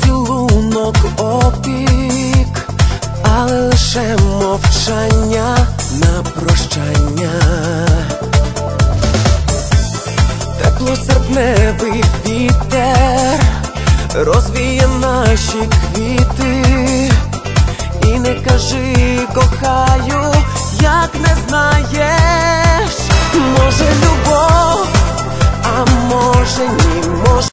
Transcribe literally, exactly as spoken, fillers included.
поцілунок опік, але лише мовчання на прощання. Теплосерпневий вітер розвіє наші квіти, і не кажи кохаю, як не знаєш. Може любов, а може ні, може